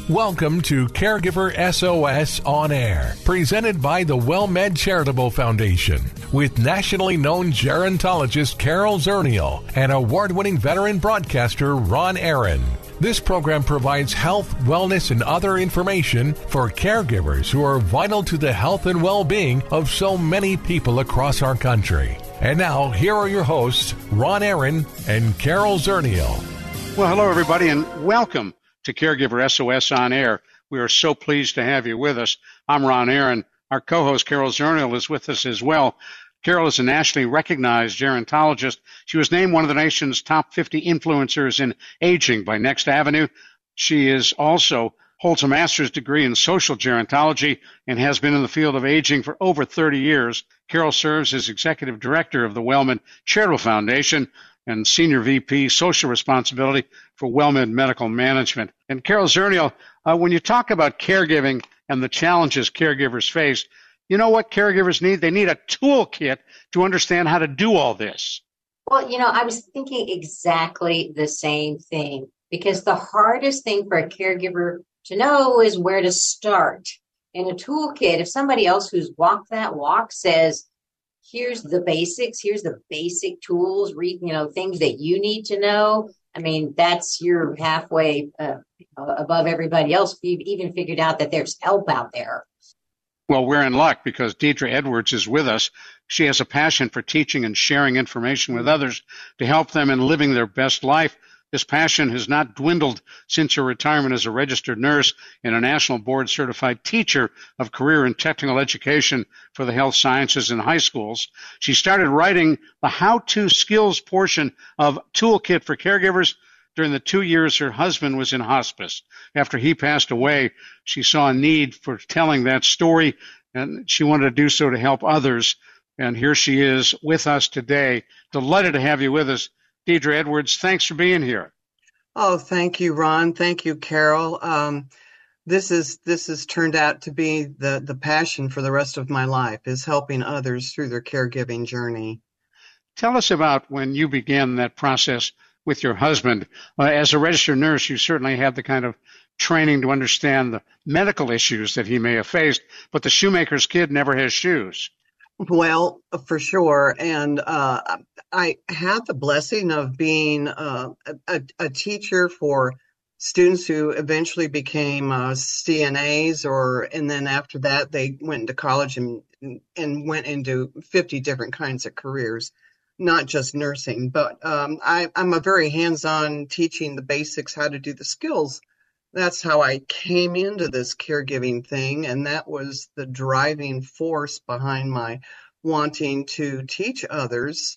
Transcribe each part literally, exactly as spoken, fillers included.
Welcome to Caregiver S O S On Air, presented by the WellMed Charitable Foundation, with nationally known gerontologist Carol Zernial and award-winning veteran broadcaster Ron Aaron. This program provides health, wellness, and other information for caregivers who are vital to the health and well-being of so many people across our country. And now, here are your hosts, Ron Aaron and Carol Zernial. Well, hello, everybody, and welcome to Caregiver S O S On Air. We are so pleased to have you with us. I'm Ron Aaron. Our co-host, Carol Zernial, is with us as well. Carol is a nationally recognized gerontologist. She was named one of the nation's top fifty influencers in aging by Next Avenue. She is also holds a master's degree in social gerontology and has been in the field of aging for over thirty years. Carol serves as executive director of the WellMed Charitable Foundation and Senior V P Social Responsibility for WellMed Medical Management. And Carol Zernial, uh, when you talk about caregiving and the challenges caregivers face, you know what caregivers need? They need a toolkit to understand how to do all this. Well, you know, I was thinking exactly the same thing, because the hardest thing for a caregiver to know is where to start. In a toolkit, if somebody else who's walked that walk says, here's the basics, here's the basic tools, read, you know, things that you need to know. I mean, that's you're halfway uh, above everybody else. You've even figured out that there's help out there. Well, we're in luck because Deidre Edwards is with us. She has a passion for teaching and sharing information with others to help them in living their best life. This passion has not dwindled since her retirement as a registered nurse and a national board-certified teacher of career and technical education for the health sciences in high schools. She started writing the how-to skills portion of Toolkit for Caregivers during the two years her husband was in hospice. After he passed away, she saw a need for telling that story, and she wanted to do so to help others. And here she is with us today. Delighted to have you with us. Deidre Edwards, thanks for being here. Oh, thank you, Ron. Thank you, Carol. Um, this is this has turned out to be the, the passion for the rest of my life, is helping others through their caregiving journey. Tell us about when you began that process with your husband. Uh, as a registered nurse, you certainly had the kind of training to understand the medical issues that he may have faced, but the shoemaker's kid never has shoes. Well, for sure. And uh, I had the blessing of being uh, a, a teacher for students who eventually became uh, C N As, or and then after that they went into college and and went into fifty different kinds of careers, not just nursing. But um, I, I'm a very hands-on, teaching the basics, how to do the skills. That's how I came into this caregiving thing, and that was the driving force behind my wanting to teach others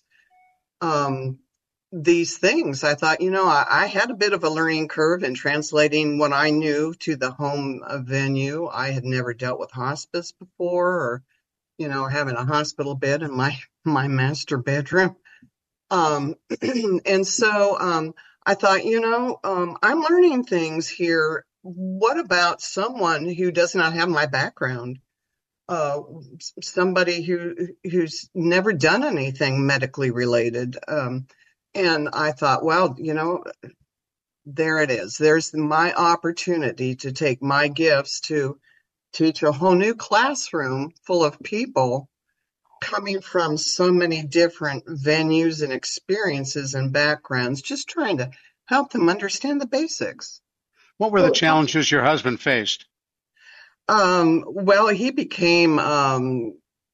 um, these things. I thought, you know, I, I had a bit of a learning curve in translating what I knew to the home venue. I had never dealt with hospice before, or, you know, having a hospital bed in my, my master bedroom. Um, and so um, I thought, you know, um, I'm learning things here. What about someone who does not have my background? Uh, somebody who who's never done anything medically related. Um, and I thought, well, you know, there it is. There's my opportunity to take my gifts to teach a whole new classroom full of people coming from so many different venues and experiences and backgrounds, just trying to help them understand the basics. What were the challenges your husband faced? Um, well, he became um,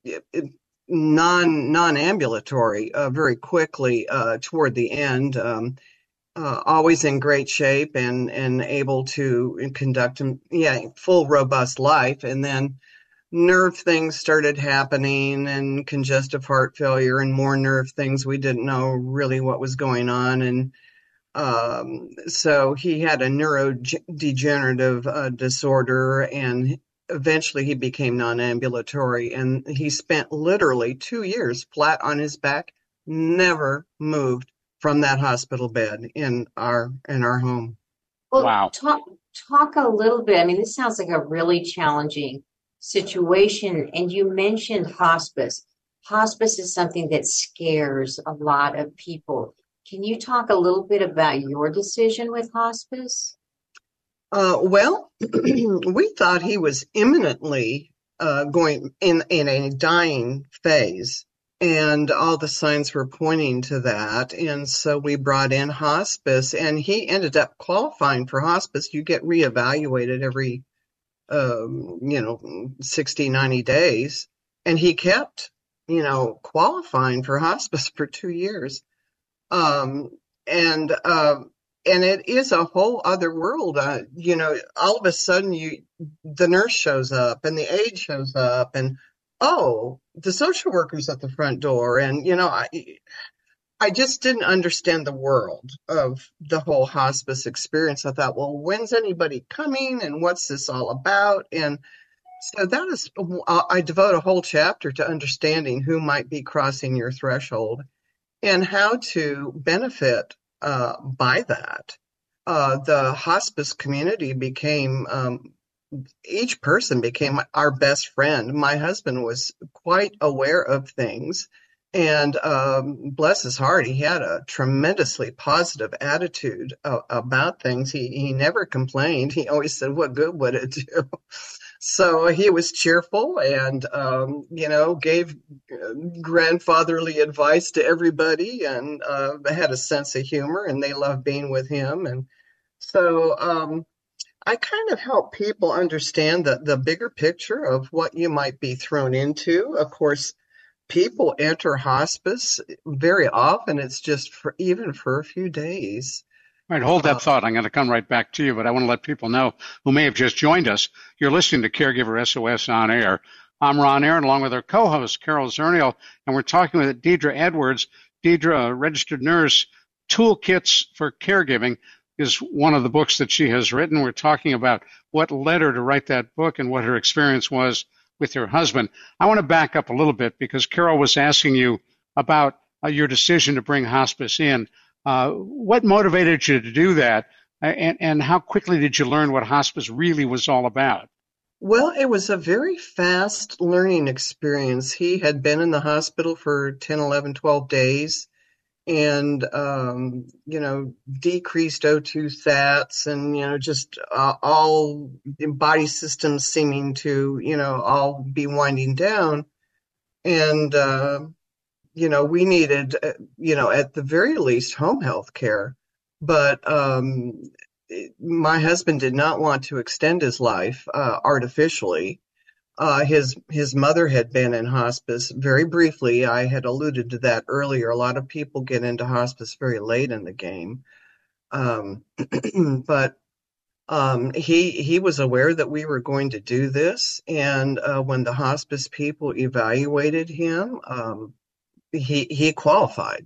non non-ambulatory uh, very quickly uh, toward the end. Um, uh, always in great shape and and able to conduct yeah full robust life, and then nerve things started happening, and congestive heart failure, and more nerve things. We didn't know really what was going on, and um, so he had a neurodegenerative uh, disorder, and eventually he became non-ambulatory, and he spent literally two years flat on his back, never moved from that hospital bed in our in our home. Well, wow. talk talk a little bit. I mean, this sounds like a really challenging situation. And you mentioned hospice. Hospice is something that scares a lot of people. Can you talk a little bit about your decision with hospice? Uh, well, we thought he was imminently uh, going in, in a dying phase, and all the signs were pointing to that. And so we brought in hospice, and he ended up qualifying for hospice. You get reevaluated every, um, you know, sixty, ninety days. And he kept, you know, qualifying for hospice for two years. Um, and, uh, and it is a whole other world. Uh, you know, all of a sudden you, the nurse shows up and the aide shows up and, oh, the social worker's at the front door. And, you know, I, I just didn't understand the world of the whole hospice experience. I thought, well, when's anybody coming and what's this all about? And so that is, I devote a whole chapter to understanding who might be crossing your threshold and how to benefit uh, by that. Uh, the hospice community became, um, each person became our best friend. My husband was quite aware of things, and um, bless his heart, he had a tremendously positive attitude uh, about things. He, he never complained. He always said, what good would it do? So he was cheerful and, um, you know, gave grandfatherly advice to everybody and uh, had a sense of humor, and they loved being with him. And so um, I kind of help people understand the, the bigger picture of what you might be thrown into. Of course, people enter hospice very often. It's just for even for a few days. All right, hold that thought. I'm going to come right back to you, but I want to let people know who may have just joined us. You're listening to Caregiver S O S On Air. I'm Ron Aaron, along with our co-host, Carol Zernial, and we're talking with Deidre Edwards. Deidre, a registered nurse, Toolkits for Caregiving is one of the books that she has written. We're talking about what led her to write that book and what her experience was with her husband. I want to back up a little bit because Carol was asking you about uh, your decision to bring hospice in. Uh, what motivated you to do that, and, and how quickly did you learn what hospice really was all about? Well, it was a very fast learning experience. He had been in the hospital for ten, eleven, twelve days and, um, you know, decreased O two sats and, you know, just uh, all body systems seeming to, you know, all be winding down. And, uh, you know, we needed, uh, you know, at the very least, home health care. But um, my husband did not want to extend his life uh, artificially. Uh, his his mother had been in hospice very briefly. I had alluded to that earlier. A lot of people get into hospice very late in the game. Um, but um, he he was aware that we were going to do this. And uh, when the hospice people evaluated him, um, he he qualified.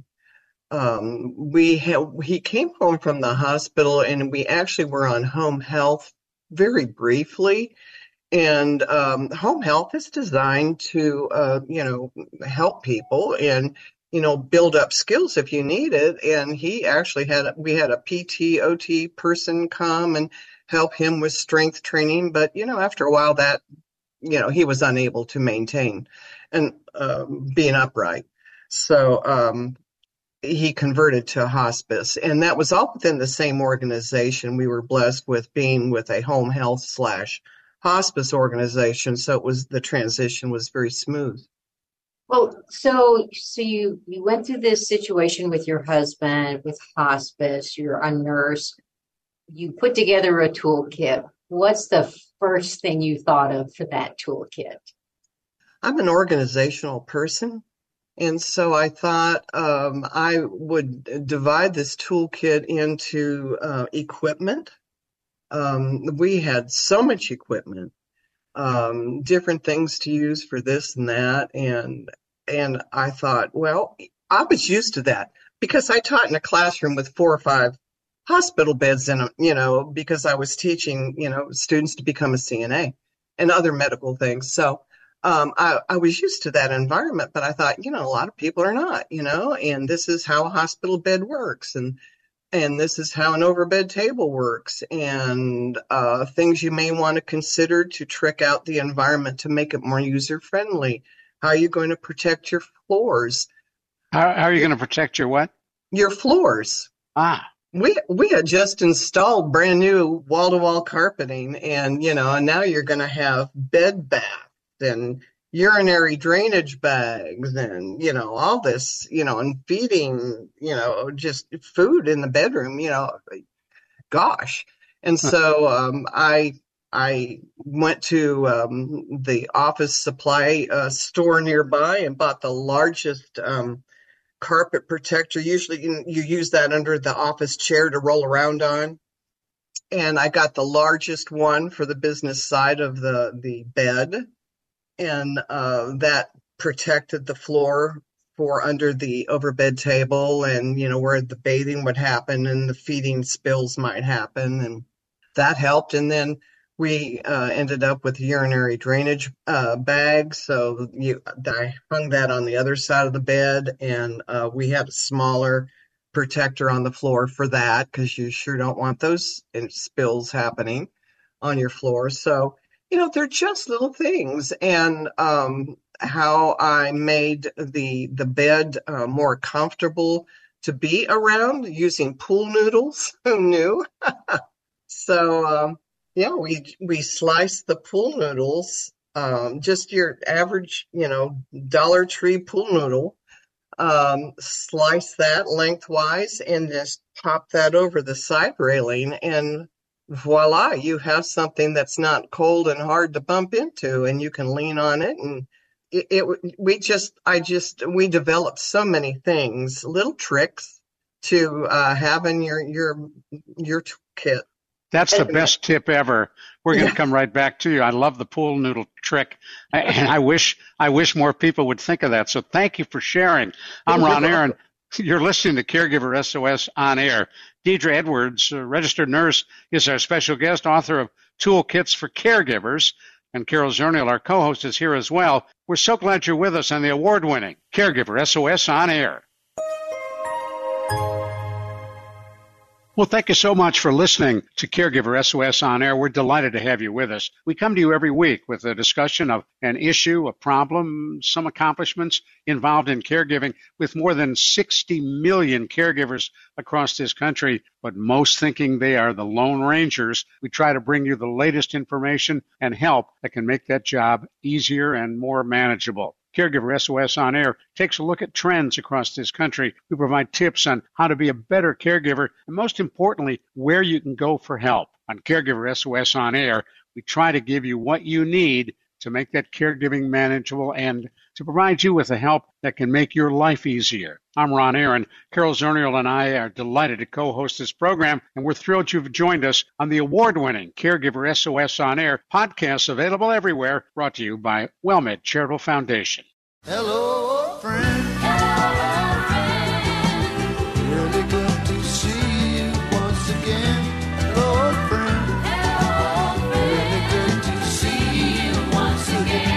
Um, we had, he came home from the hospital and we actually were on home health very briefly. And um, home health is designed to, uh, you know, help people and, you know, build up skills if you need it. And he actually had, we had a P T, O T person come and help him with strength training. But, you know, after a while that, you know, he was unable to maintain and um, being upright. So um, he converted to hospice, and that was all within the same organization. We were blessed with being with a home health slash hospice organization, so it was the transition was very smooth. Well, so so you you went through this situation with your husband with hospice. You're a nurse. You put together a toolkit. What's the first thing you thought of for that toolkit? I'm an organizational person. And so I thought um, I would divide this toolkit into uh, equipment. Um, we had so much equipment, um, different things to use for this and that. And and I thought, well, I was used to that because I taught in a classroom with four or five hospital beds in them, you know, because I was teaching, you know, students to become a C N A and other medical things. So Um, I, I was used to that environment, but I thought, you know, a lot of people are not, you know, and this is how a hospital bed works, and and this is how an overbed table works, and uh, things you may want to consider to trick out the environment to make it more user friendly. How are you going to protect your floors? How, how are you going to protect your what? Your floors. Ah. We we had just installed brand new wall-to-wall carpeting, and you know, and now you're going to have bed baths and urinary drainage bags, and you know, all this, you know, and feeding, you know, just food in the bedroom, you know, gosh. And so um, I I went to um, the office supply uh, store nearby and bought the largest um, carpet protector. Usually you, you use that under the office chair to roll around on. And I got the largest one for the business side of the, the bed. And uh, that protected the floor for under the overbed table and, you know, where the bathing would happen and the feeding spills might happen. And that helped. And then we uh, ended up with urinary drainage uh, bags. So you, I hung that on the other side of the bed, and uh, we had a smaller protector on the floor for that because you sure don't want those spills happening on your floor. So, you know, they're just little things. And um, how I made the, the bed uh, more comfortable to be around using pool noodles. Who knew? So, um, yeah, we we sliced the pool noodles, um, just your average, you know, Dollar Tree pool noodle. Um, slice that lengthwise and just pop that over the side railing, and voila, you have something that's not cold and hard to bump into, and you can lean on it. And it, it we just, I just, we developed so many things, little tricks to uh, have in your your your kit. That's the best tip ever. We're going to come right back to you. I love the pool noodle trick, and I wish I wish more people would think of that. So thank you for sharing. I'm Ron Aaron. You're listening to Caregiver S O S On Air. Deidre Edwards, a registered nurse, is our special guest, author of Toolkits for Caregivers, and Carol Zernial, our co-host, is here as well. We're so glad you're with us on the award-winning Caregiver S O S On Air. Well, thank you so much for listening to Caregiver S O S On Air. We're delighted to have you with us. We come to you every week with a discussion of an issue, a problem, some accomplishments involved in caregiving with more than sixty million caregivers across this country, but most thinking they are the Lone Rangers. We try to bring you the latest information and help that can make that job easier and more manageable. Caregiver S O S On Air takes a look at trends across this country. We provide tips on how to be a better caregiver, and most importantly, where you can go for help. On Caregiver S O S On Air, we try to give you what you need to make that caregiving manageable and to provide you with the help that can make your life easier. I'm Ron Aaron. Carol Zernial and I are delighted to co-host this program, and we're thrilled you've joined us on the award-winning Caregiver S O S On Air podcast, available everywhere, brought to you by WellMed Charitable Foundation. Hello, friend. Hello, friend. Really good to see you once again. Hello, friend. Hello, friend. Really good to see you once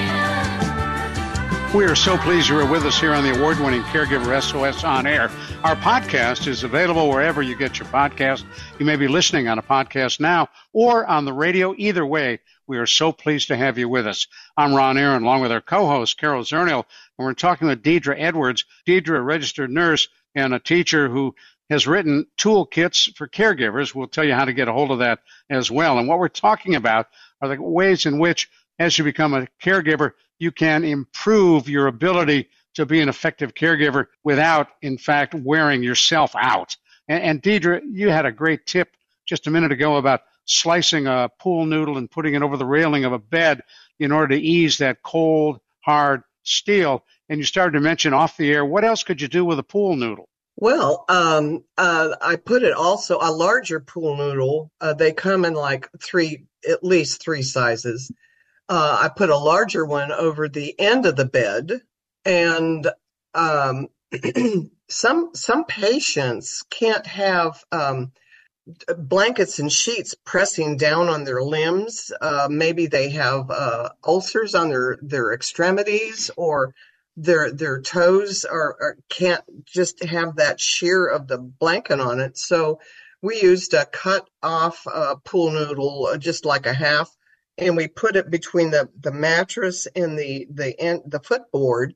again. We are so pleased you are with us here on the award-winning Caregiver S O S On Air. Our podcast is available wherever you get your podcast. You may be listening on a podcast now or on the radio. Either way, we are so pleased to have you with us. I'm Ron Aaron, along with our co-host, Carol Zernial, and we're talking with Deidre Edwards. Deidre, a registered nurse and a teacher who has written toolkits for caregivers. We'll tell you how to get a hold of that as well. And what we're talking about are the ways in which, as you become a caregiver, you can improve your ability to be an effective caregiver without, in fact, wearing yourself out. And, and Deidre, you had a great tip just a minute ago about slicing a pool noodle and putting it over the railing of a bed in order to ease that cold, hard steel. And you started to mention off the air, what else could you do with a pool noodle? Well, um, uh, I put it also a larger pool noodle. Uh, they come in like three, at least three sizes. Uh, I put a larger one over the end of the bed, and um, some some patients can't have um, blankets and sheets pressing down on their limbs. Uh, maybe they have uh, ulcers on their, their extremities, or their their toes are, are can't just have that sheer of the blanket on it. So we used a cut off uh, pool noodle, uh, just like a half, and we put it between the, the mattress and the the end, the footboard,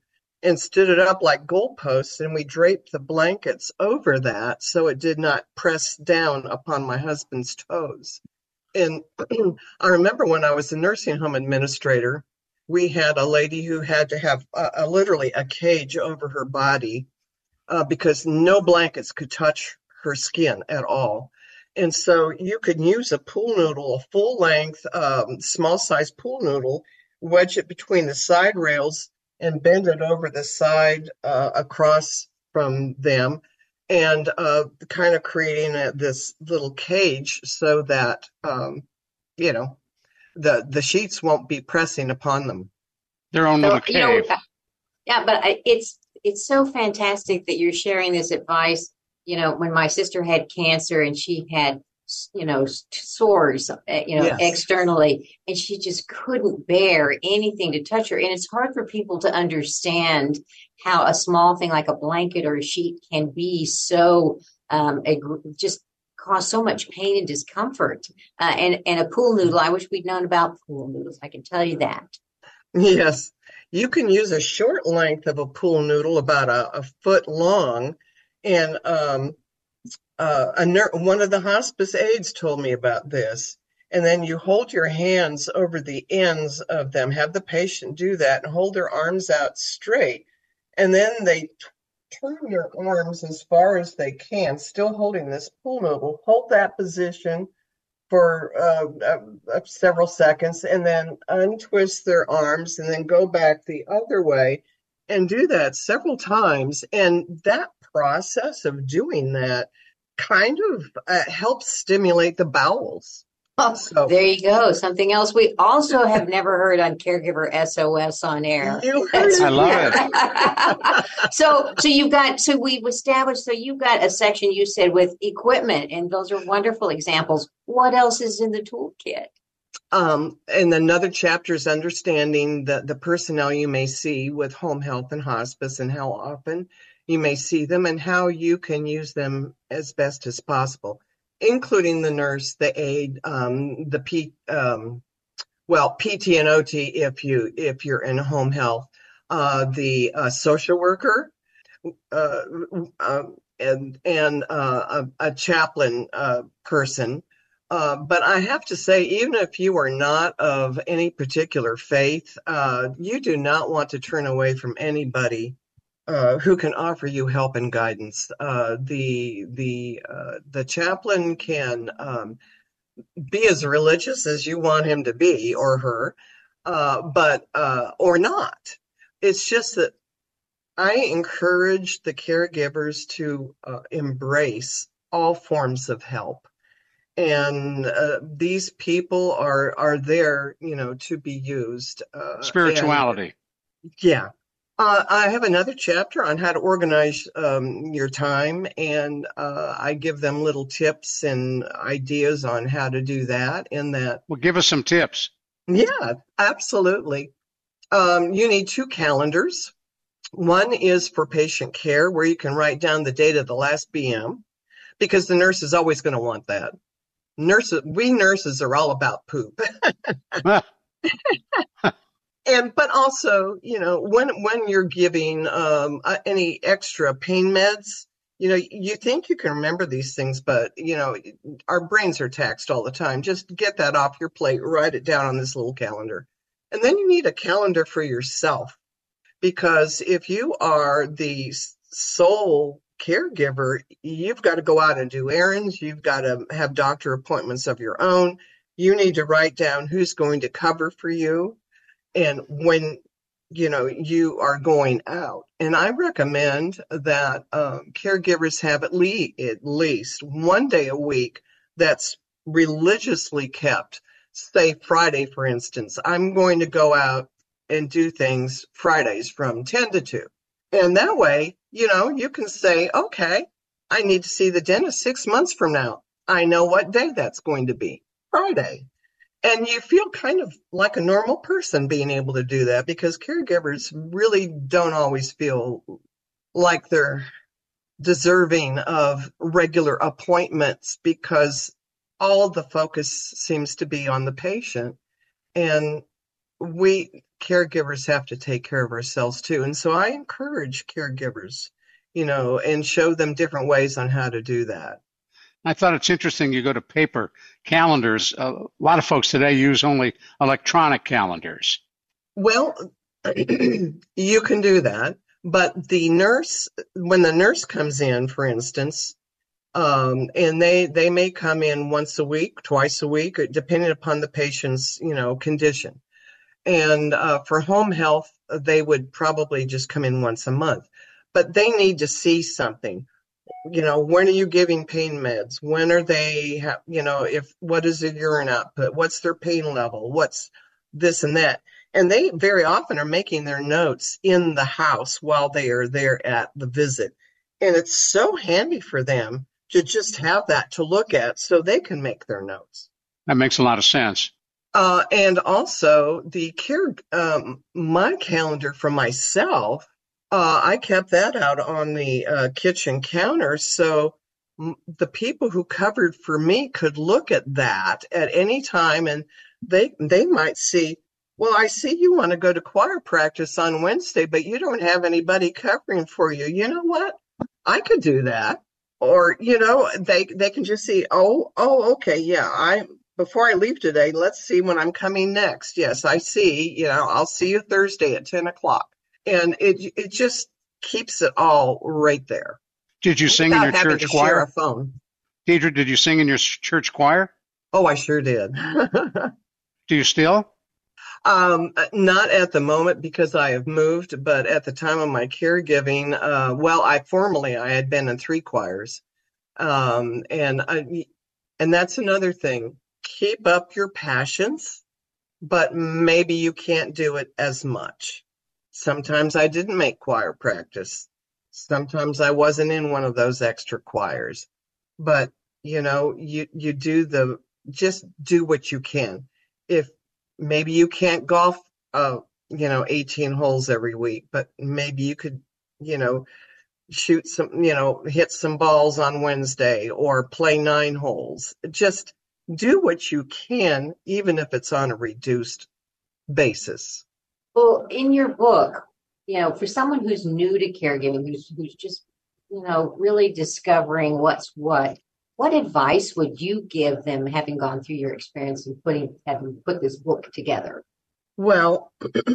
and stood it up like goalposts, and we draped the blankets over that so it did not press down upon my husband's toes. And I remember when I was a nursing home administrator, we had a lady who had to have a, a, literally a cage over her body uh, because no blankets could touch her skin at all. And so you could use a pool noodle, a full length, um, small size pool noodle, wedge it between the side rails and bend it over the side uh, across from them, and uh, kind of creating a, this little cage so that, um, you know, the, the sheets won't be pressing upon them. Their own So, little you know, cave. uh, yeah, but I, it's it's so fantastic that you're sharing this advice. You know, when my sister had cancer and she had, you know, s- sores, uh, you know, Yes. externally, and she just couldn't bear anything to touch her. And it's hard for people to understand how a small thing like a blanket or a sheet can be so, um, ag- just cause so much pain and discomfort. Uh, and, and a pool noodle, I wish we'd known about pool noodles. I can tell you that. Yes, you can use a short length of a pool noodle, about a, a foot long, and um, uh, a ner- one of the hospice aides told me about this. And then you hold your hands over the ends of them, have the patient do that, and hold their arms out straight. And then they t- turn their arms as far as they can, still holding this pool noodle. Hold that position for uh, uh, uh, several seconds, and then untwist their arms and then go back the other way and do that several times. And that process of doing that kind of uh, helps stimulate the bowels. Oh, So there you go. Something else we also have never heard on Caregiver S O S on air. you heard That's it I love here. it. so, so you've got, so we've established, so you've got a section you said with equipment, and those are wonderful examples. What else is in the toolkit? Um, and another chapter is understanding the, the personnel you may see with home health and hospice, and how often you may see them, and how you can use them as best as possible, including the nurse, the aide, um, the P, um, well, P T and O T if you if you're in home health, uh, the uh, social worker, uh, um, and and uh, a, a chaplain uh, person. Uh, but I have to say, even if you are not of any particular faith, uh, you do not want to turn away from anybody uh, who can offer you help and guidance. Uh, the the uh, the chaplain can um, be as religious as you want him to be, or her, uh, but uh, or not. It's just that I encourage the caregivers to uh, embrace all forms of help. And uh, these people are are there, you know, to be used. Uh, and Spirituality. yeah, uh, I have another chapter on how to organize um, your time, and uh, I give them little tips and ideas on how to do that. In that, Well, give us some tips. yeah, absolutely. Um, you need two calendars. One is for patient care, where you can write down the date of the last B M, because the nurse is always going to want that. Nurses, we nurses are all about poop. And but also, you know, when when you're giving um, uh, any extra pain meds, you know, you think you can remember these things, but you know, our brains are taxed all the time. Just get that off your plate, write it down on this little calendar. And then you need a calendar for yourself, because if you are the sole caregiver, you've got to go out and do errands. You've got to have doctor appointments of your own. You need to write down who's going to cover for you, and when, you know, you are going out. And I recommend that um, caregivers have at least, at least one day a week that's religiously kept. Say Friday, for instance, I'm going to go out and do things Fridays from ten to two. And that way, you know, you can say, okay, I need to see the dentist six months from now. I know what day that's going to be, Friday. And you feel kind of like a normal person being able to do that, because caregivers really don't always feel like they're deserving of regular appointments, because all the focus seems to be on the patient. And we caregivers have to take care of ourselves too. And so I encourage caregivers, you know, and show them different ways on how to do that. I thought it's interesting you go to paper calendars. A lot of folks today use only electronic calendars. Well, you can do that, but the nurse, when the nurse comes in, for instance, um, and they they may come in once a week, twice a week, depending upon the patient's, you know, condition. And uh, for home health, they would probably just come in once a month, but they need to see something. You know, when are you giving pain meds? When are they, ha- you know, if what is their urine output? What's their pain level? What's this and that? And they very often are making their notes in the house while they are there at the visit. And it's so handy for them to just have that to look at so they can make their notes. That makes a lot of sense. Uh, and also the care, um, my calendar for myself, uh, I kept that out on the uh, kitchen counter. So m- the people who covered for me could look at that at any time, and they they might see, well, I see you want to go to choir practice on Wednesday, but you don't have anybody covering for you. You know what? I could do that. Or, you know, they they can just see, oh, oh, okay, yeah, I before I leave today, let's see when I'm coming next. Yes, I see, you know, I'll see you Thursday at ten o'clock. And it it just keeps it all right there Did you sing in without your having church to share a choir? phone. Deidre, did you sing in your s- church choir? Oh, I sure did. Do you still? Um, not at the moment because I have moved, but at the time of my caregiving, uh, well, I formerly I had been in three choirs. Um, and I, and that's another thing. Keep up your passions, but maybe you can't do it as much. Sometimes I didn't make choir practice. Sometimes I wasn't in one of those extra choirs. But, you know, you you do the just do what you can. If maybe you can't golf uh, you know, eighteen holes every week, but maybe you could, you know, shoot some, you know, hit some balls on Wednesday or play nine holes. Just do what you can, even if it's on a reduced basis. Well, in your book, you know, for someone who's new to caregiving, who's who's just, you know, really discovering what's what, what advice would you give them having gone through your experience and putting having put this book together? Well,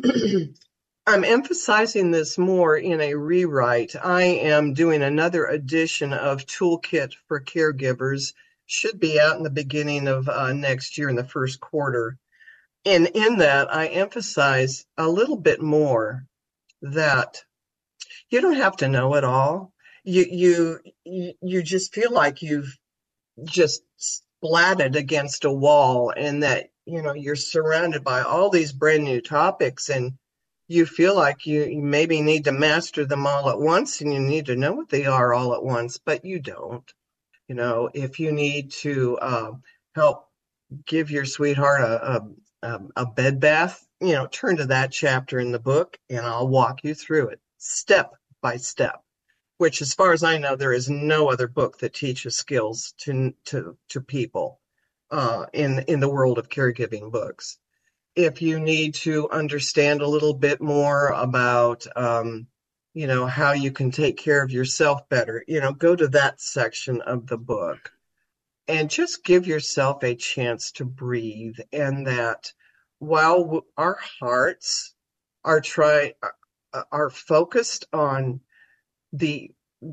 I'm emphasizing this more in a rewrite. I am doing another edition of Toolkit for Caregivers. Should be out in the beginning of uh, next year in the first quarter. And in that, I emphasize a little bit more that you don't have to know it all. You you you you just feel like you've just splatted against a wall, and that you know you're surrounded by all these brand new topics, and you feel like you, you maybe need to master them all at once, and you need to know what they are all at once, but you don't. You know, if you need to uh, help give your sweetheart a, a a bed bath, you know, turn to that chapter in the book, and I'll walk you through it step by step. Which, as far as I know, there is no other book that teaches skills to to to people uh, in in the world of caregiving books. If you need to understand a little bit more about, um, you know, how you can take care of yourself better, you know, go to that section of the book and just give yourself a chance to breathe. And that while our hearts are try are focused on the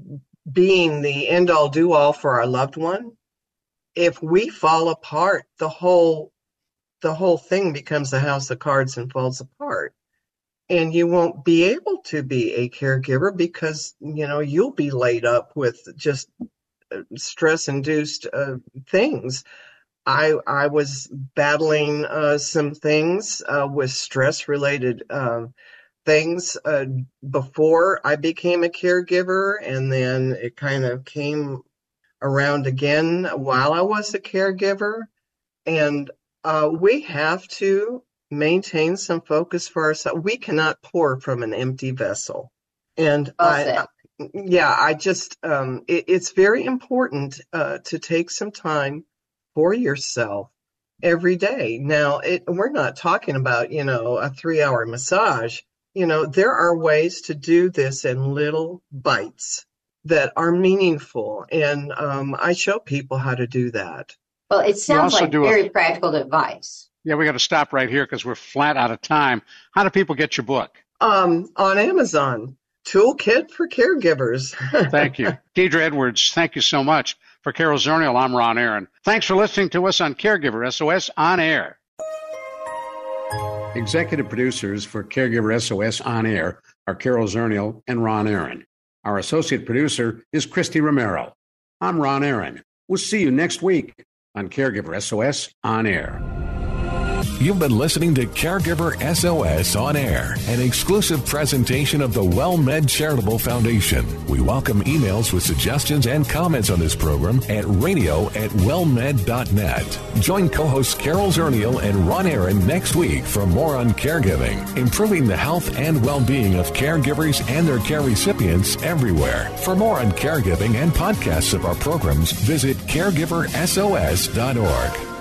being the end all do all for our loved one, if we fall apart, the whole the whole thing becomes a house of cards and falls apart. And you won't be able to be a caregiver because, you know, you'll be laid up with just stress induced uh, things. I I was battling uh, some things uh, with stress related uh, things uh, before I became a caregiver, and then it kind of came around again while I was a caregiver. And uh, we have to maintain some focus for ourselves. We cannot pour from an empty vessel. And Well I, said. yeah, I just, um, it, it's very important uh, to take some time for yourself every day. Now, it, we're not talking about, you know, a three-hour massage. You know, there are ways to do this in little bites that are meaningful, and um, I show people how to do that. Well, it sounds also like do a- very practical advice. Yeah, we got to stop right here because we're flat out of time. How do people get your book? Um, on Amazon, Toolkit for Caregivers. Thank you. Deidre Edwards, thank you so much. For Carol Zernial, I'm Ron Aaron. Thanks for listening to us on Caregiver S O S On Air. Executive producers for Caregiver S O S On Air are Carol Zernial and Ron Aaron. Our associate producer is Christy Romero. I'm Ron Aaron. We'll see you next week on Caregiver S O S On Air. You've been listening to Caregiver S O S On Air, an exclusive presentation of the WellMed Charitable Foundation. We welcome emails with suggestions and comments on this program at radio at wellmed dot net. Join co-hosts Carol Zernial and Ron Aaron next week for more on caregiving, improving the health and well-being of caregivers and their care recipients everywhere. For more on caregiving and podcasts of our programs, visit caregiver S O S dot org.